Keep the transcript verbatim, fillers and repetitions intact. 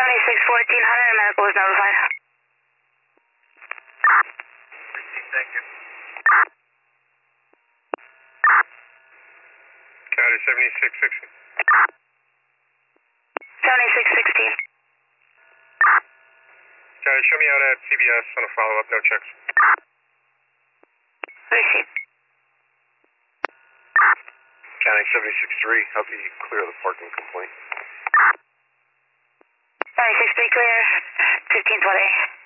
seventy-six fourteen hundred, medical was notified. Thank you. County seventy-six sixteen. seventy-six sixteen. County, show me out at C B S on a follow-up, no checks. Receipt. County seventy-six three, how do you clear the parking complaint? seventy-six three clear, fifteen twenty.